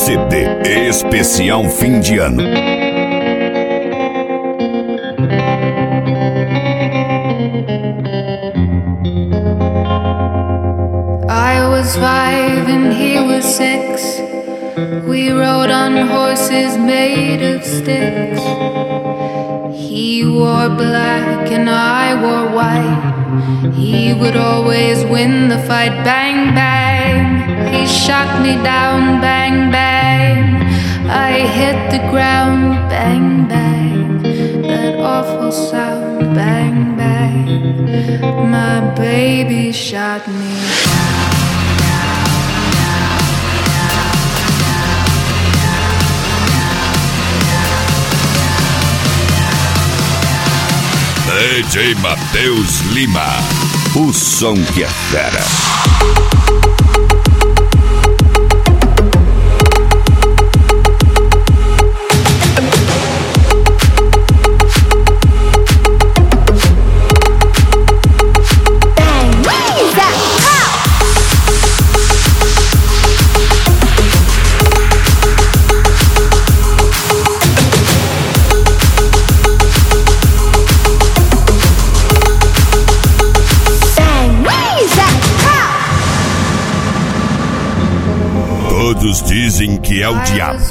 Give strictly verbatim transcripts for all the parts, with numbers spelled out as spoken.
C D especial fim de ano. I was five and he was six. We rode on horses made of sticks. He wore black and I wore white. He would always win the fight. Bang, bang. He shot me down. Bang, bang. I hit the ground. Bang, bang. That awful sound. Bang, bang. My baby shot me down. D J Matheus Lima, o som que é fera. Todos dizem que é o diabo,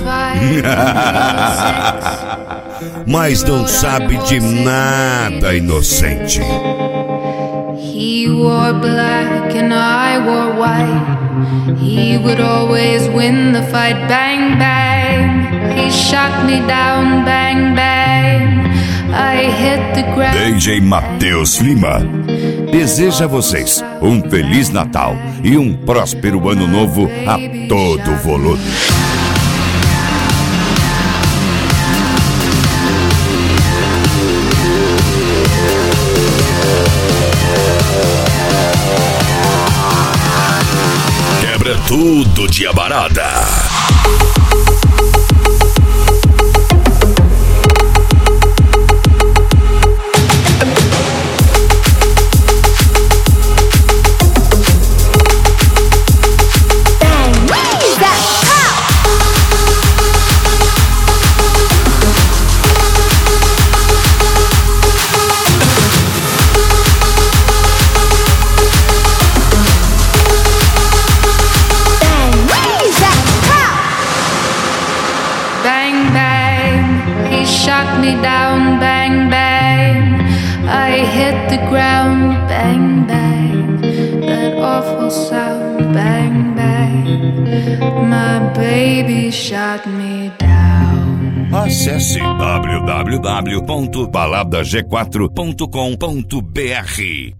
mas não sabe de nada, inocente. He wore black and I wore white. He would always win the fight. Bang, bang. He shot me down. Bang, bang. I hit the ground. D J Matheus Lima deseja a vocês um Feliz Natal e um próspero Ano Novo a todo volume. Quebra tudo de abarada. Bang, bang, he shot me down. Bang, bang, I hit the ground. Bang, bang, that awful sound. Bang, bang, my baby shot me down. Acesse w w w ponto balada g quatro ponto com ponto b r.